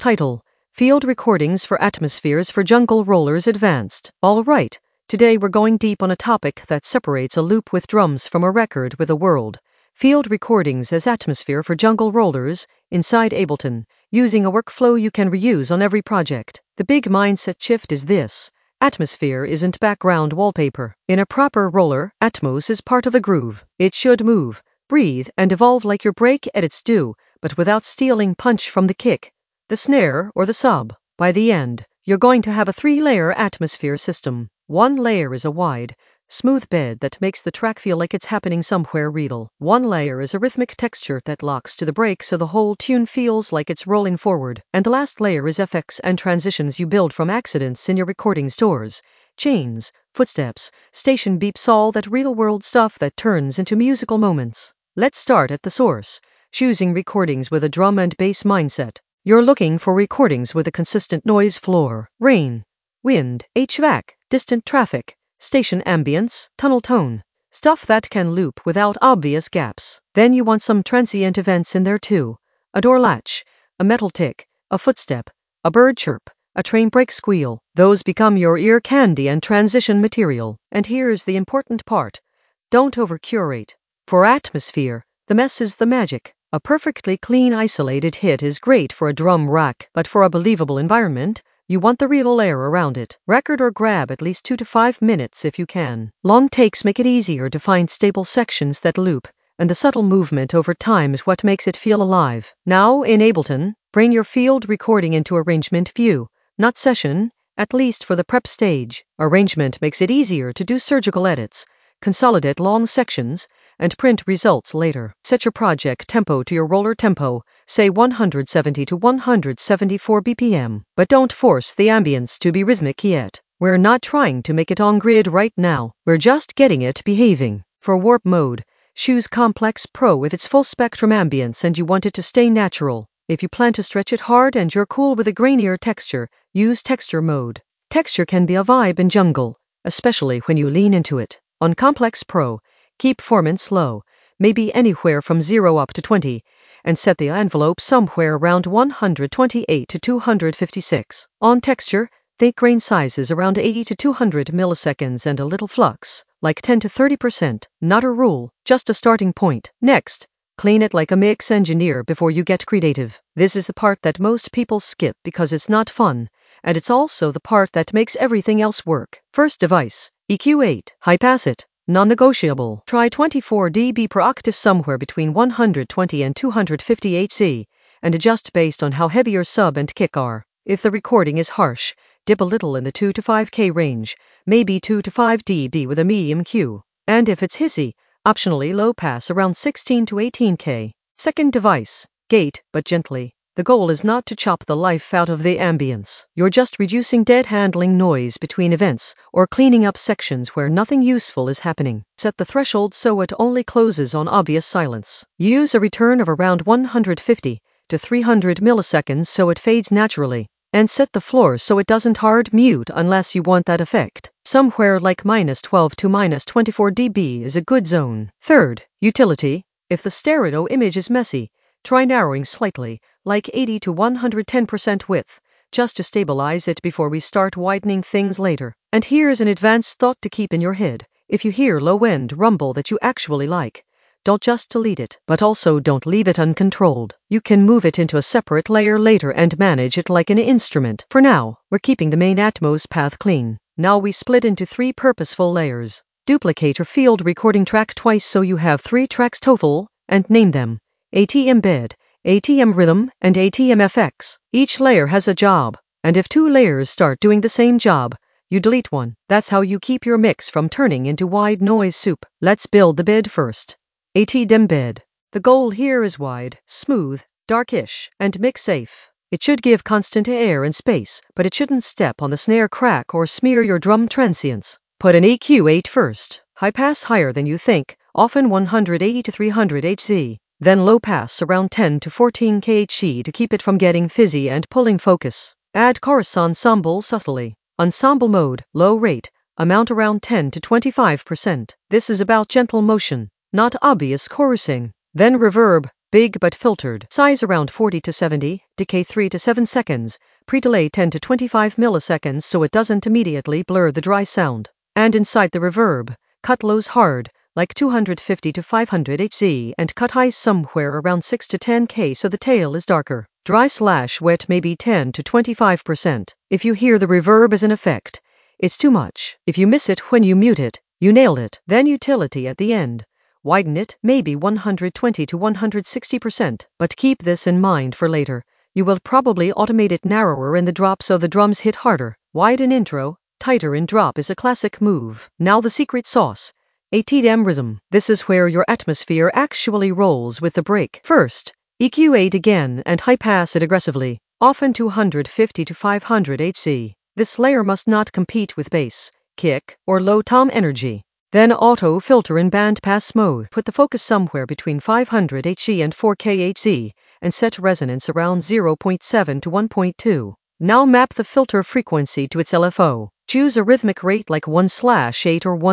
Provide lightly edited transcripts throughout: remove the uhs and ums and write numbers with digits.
Title: Field Recordings for Atmospheres for Jungle Rollers Advanced. Alright, today we're going deep on a topic that separates a loop with drums from a record with a world. Field recordings as atmosphere for jungle rollers, inside Ableton, using a workflow you can reuse on every project. The big mindset shift is this: atmosphere isn't background wallpaper. In a proper roller, Atmos is part of the groove. It should move, breathe, and evolve like your break edits do, but without stealing punch from the kick, the snare, or the sub. By the end, you're going to have a 3-layer atmosphere system. One layer is a wide, smooth bed that makes the track feel like it's happening somewhere real. One layer is a rhythmic texture that locks to the break so the whole tune feels like it's rolling forward. And the last layer is effects and transitions you build from accidents in your recording stores. Chains, footsteps, station beeps, all that real-world stuff that turns into musical moments. Let's start at the source, choosing recordings with a drum and bass mindset. You're looking for recordings with a consistent noise floor, rain, wind, HVAC, distant traffic, station ambience, tunnel tone, stuff that can loop without obvious gaps. Then you want some transient events in there too. A door latch, a metal tick, a footstep, a bird chirp, a train brake squeal. Those become your ear candy and transition material. And here's the important part: don't over-curate. For atmosphere, the mess is the magic. A perfectly clean isolated hit is great for a drum rack, but for a believable environment, you want the real air around it. Record or grab at least 2 to 5 minutes if you can. Long takes make it easier to find stable sections that loop, and the subtle movement over time is what makes it feel alive. Now, in Ableton, bring your field recording into arrangement view, not session, at least for the prep stage. Arrangement makes it easier to do surgical edits, consolidate long sections, and print results later. Set your project tempo to your roller tempo, say 170 to 174 BPM. But don't force the ambience to be rhythmic yet. We're not trying to make it on grid right now. We're just getting it behaving. For warp mode, choose Complex Pro if it's full spectrum ambience and you want it to stay natural. If you plan to stretch it hard and you're cool with a grainier texture, use texture mode. Texture can be a vibe in jungle, especially when you lean into it. On Complex Pro, keep performance low, maybe anywhere from 0 up to 20, and set the envelope somewhere around 128 to 256. On texture, think grain sizes around 80 to 200 milliseconds and a little flux, like 10 to 30%. Not a rule, just a starting point. Next, clean it like a mix engineer before you get creative. This is the part that most people skip because it's not fun, and it's also the part that makes everything else work. First device, EQ8, high pass it. Non-negotiable. Try 24 dB per octave somewhere between 120 and 250 Hz, and adjust based on how heavy your sub and kick are. If the recording is harsh, dip a little in the 2 to 5K range, maybe 2 to 5 dB with a medium Q. And if it's hissy, optionally low pass around 16 to 18K. Second device, gate, but gently. The goal is not to chop the life out of the ambience. You're just reducing dead handling noise between events or cleaning up sections where nothing useful is happening. Set the threshold so it only closes on obvious silence. Use a return of around 150 to 300 milliseconds so it fades naturally. And set the floor so it doesn't hard mute unless you want that effect. Somewhere like -12 to -24 dB is a good zone. Third, utility. If the stereo image is messy, try narrowing slightly, like 80 to 110% width, just to stabilize it before we start widening things later. And here's an advanced thought to keep in your head. If you hear low-end rumble that you actually like, don't just delete it, but also don't leave it uncontrolled. You can move it into a separate layer later and manage it like an instrument. For now, we're keeping the main Atmos path clean. Now we split into 3 purposeful layers. Duplicate your field recording track twice so you have 3 tracks total, and name them ATM bed, ATM rhythm, and ATM FX. Each layer has a job, and if 2 layers start doing the same job, you delete one. That's how you keep your mix from turning into white noise soup. Let's build the bed first. ATM bed. The goal here is wide, smooth, darkish, and mix safe. It should give constant air and space, but it shouldn't step on the snare crack or smear your drum transients. Put an EQ8 first. High pass higher than you think, often 180 to 300 Hz. Then low pass around 10 to 14 kHz to keep it from getting fizzy and pulling focus. Add chorus ensemble subtly. Ensemble mode, low rate, amount around 10 to 25%. This is about gentle motion, not obvious chorusing. Then reverb, Big but filtered. Size around 40 to 70, decay 3 to 7 seconds, pre-delay 10 to 25 milliseconds so it doesn't immediately blur the dry sound. And inside the reverb, cut lows hard, like 250 to 500 Hz, and cut highs somewhere around 6 to 10K so the tail is darker. Dry/wet maybe 10 to 25%. If you hear the reverb as an effect, it's too much. If you miss it when you mute it, you nailed it. Then utility at the end. Widen it, maybe 120 to 160%. But keep this in mind for later. You will probably automate it narrower in the drop so the drums hit harder. Wide in intro, tighter in drop is a classic move. Now the secret sauce. ATDM rhythm. This is where your atmosphere actually rolls with the break. First, EQ 8 again and high pass it aggressively, often 250 to 500 Hz. This layer must not compete with bass, kick, or low tom energy. Then auto filter in band pass mode. Put the focus somewhere between 500 Hz and 4K Hz and set resonance around 0.7 to 1.2. Now map the filter frequency to its LFO. Choose a rhythmic rate like 1/8 or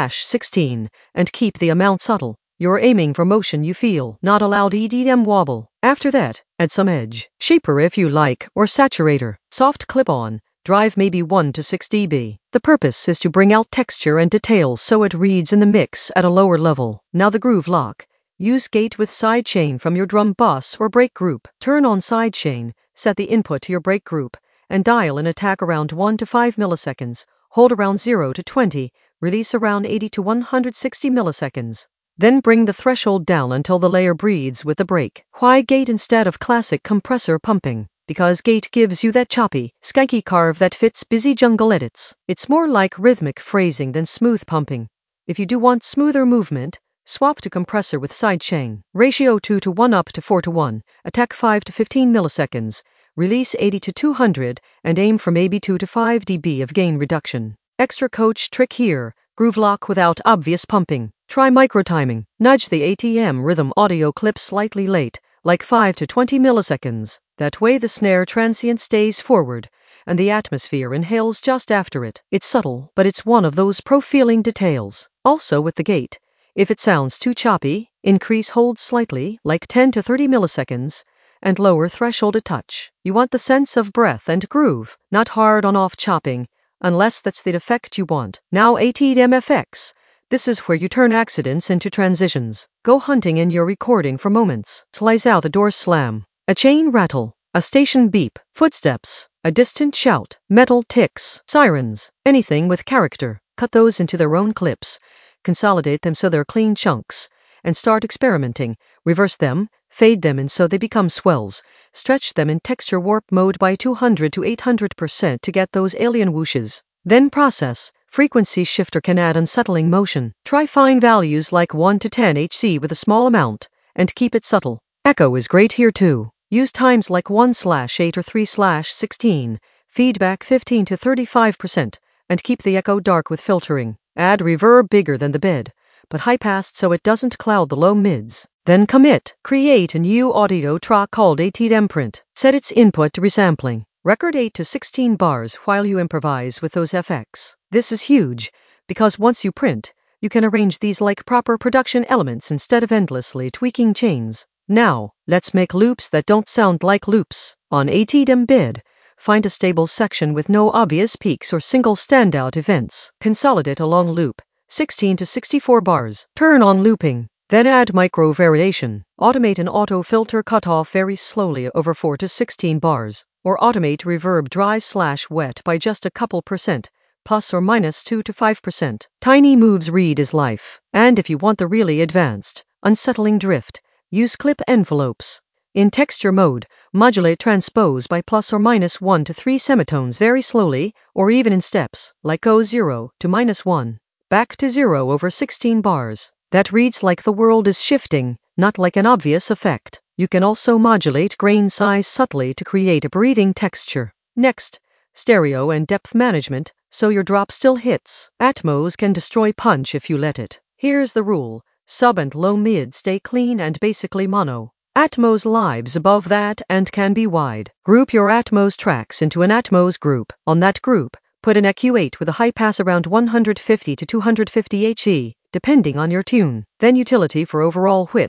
1/16 and keep the amount subtle. You're aiming for motion you feel, not a loud EDM wobble. After that, add some edge, shaper if you like, or saturator. Soft clip-on, drive maybe 1 to 6 dB. The purpose is to bring out texture and detail so it reads in the mix at a lower level. Now the groove lock. Use gate with sidechain from your drum bus or break group. Turn on sidechain, set the input to your break group, and dial an attack around 1 to 5 milliseconds. Hold around 0 to 20, release around 80 to 160 milliseconds. Then bring the threshold down until the layer breathes with the break. Why gate instead of classic compressor pumping? Because gate gives you that choppy, skanky carve that fits busy jungle edits. It's more like rhythmic phrasing than smooth pumping. If you do want smoother movement, swap to compressor with sidechain. Ratio 2 to 1 up to 4 to 1. Attack 5 to 15 milliseconds. Release 80 to 200 and aim for maybe 2 to 5 dB of gain reduction. Extra coach trick here, groove lock without obvious pumping. Try micro-timing. Nudge the ATM rhythm audio clip slightly late, like 5 to 20 milliseconds. That way the snare transient stays forward, and the atmosphere inhales just after it. It's subtle, but it's one of those pro-feeling details. Also with the gate, if it sounds too choppy, increase hold slightly, like 10 to 30 milliseconds, and lower threshold a touch. You want the sense of breath and groove, not hard on-off chopping, unless that's the effect you want. Now ATDM FX. This is where you turn accidents into transitions. Go hunting in your recording for moments. Slice out a door slam, a chain rattle, a station beep, footsteps, a distant shout, metal ticks, sirens, anything with character. Cut those into their own clips, consolidate them so they're clean chunks, and start experimenting. Reverse them, fade them in so they become swells. Stretch them in texture warp mode by 200 to 800% to get those alien whooshes. Then process. Frequency shifter can add unsettling motion. Try fine values like 1 to 10 Hz with a small amount, and keep it subtle. Echo is great here too. Use times like 1/8 or 3/16. Feedback 15 to 35%, and keep the echo dark with filtering. Add reverb bigger than the bed, but high-passed so it doesn't cloud the low mids. Then commit. Create a new audio track called ATDM print. Set its input to resampling. Record 8 to 16 bars while you improvise with those FX. This is huge, because once you print, you can arrange these like proper production elements instead of endlessly tweaking chains. Now, let's make loops that don't sound like loops. On ATDM bid, find a stable section with no obvious peaks or single standout events. Consolidate a long loop, 16 to 64 bars. Turn on looping. Then add micro variation. Automate an auto filter cutoff very slowly over 4 to 16 bars. Or automate reverb dry/wet by just a couple percent, plus or minus 2 to 5%. Tiny moves read is life. And if you want the really advanced, unsettling drift, use clip envelopes. In texture mode, modulate transpose by plus or minus 1 to 3 semitones very slowly, or even in steps, like go 0 to -1. Back to 0 over 16 bars. That reads like the world is shifting, not like an obvious effect. You can also modulate grain size subtly to create a breathing texture. Next, stereo and depth management, so your drop still hits. Atmos can destroy punch if you let it. Here's the rule. Sub and low mid stay clean and basically mono. Atmos lives above that and can be wide. Group your Atmos tracks into an Atmos group. On that group, put an EQ8 with a high pass around 150 to 250 Hz, depending on your tune. Then utility for overall width,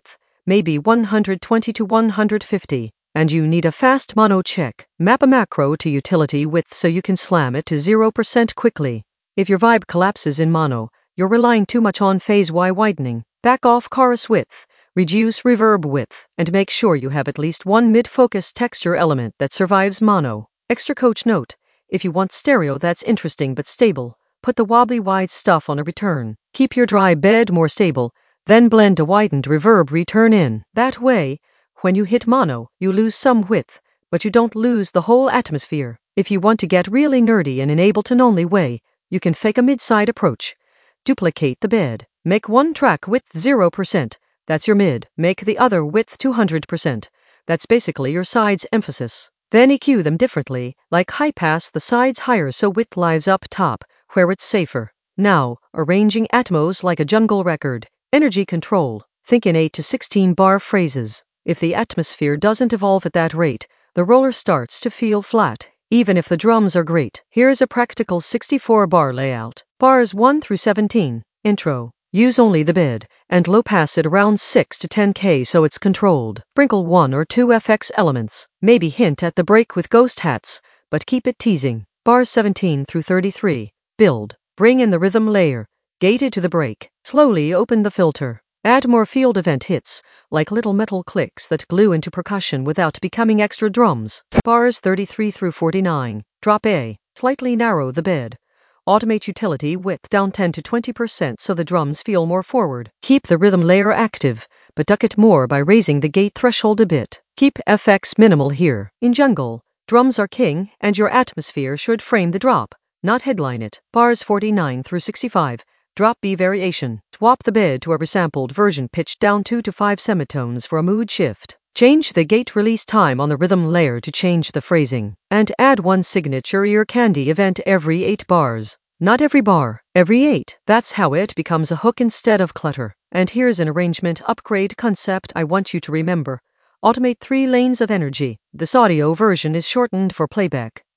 maybe 120 to 150. And you need a fast mono check. Map a macro to utility width so you can slam it to 0% quickly. If your vibe collapses in mono, you're relying too much on phase Y widening. Back off chorus width, reduce reverb width, and make sure you have at least one mid-focus texture element that survives mono. Extra coach note: if you want stereo that's interesting but stable, put the wobbly wide stuff on a return. Keep your dry bed more stable, then blend a widened reverb return in. That way, when you hit mono, you lose some width, but you don't lose the whole atmosphere. If you want to get really nerdy in an Ableton-only way, you can fake a mid-side approach. Duplicate the bed. Make one track width 0%. That's your mid. Make the other width 200%. That's basically your side's emphasis. Then EQ them differently, like high pass the sides higher so width lives up top, where it's safer. Now, arranging Atmos like a jungle record. Energy control. Think in 8 to 16 bar phrases. If the atmosphere doesn't evolve at that rate, the roller starts to feel flat, even if the drums are great. Here's a practical 64-bar layout. Bars 1 through 17. Intro. Use only the bed, and low pass it around 6 to 10k so it's controlled. Sprinkle 1 or 2 FX elements. Maybe hint at the break with ghost hats, but keep it teasing. Bars 17 through 33. Build. Bring in the rhythm layer. Gated to the break. Slowly open the filter. Add more field event hits, like little metal clicks that glue into percussion without becoming extra drums. Bars 33 through 49. Drop A. Slightly narrow the bed. Automate utility width down 10 to 20% so the drums feel more forward. Keep the rhythm layer active, but duck it more by raising the gate threshold a bit. Keep FX minimal here. In jungle, drums are king, and your atmosphere should frame the drop, not headline it. Bars 49 through 65. Drop B variation. Swap the bed to a resampled version pitched down 2 to 5 semitones for a mood shift. Change the gate release time on the rhythm layer to change the phrasing. And add one signature ear candy event every 8 bars. Not every bar, every 8. That's how it becomes a hook instead of clutter. And here's an arrangement upgrade concept I want you to remember. Automate 3 lanes of energy. This audio version is shortened for playback.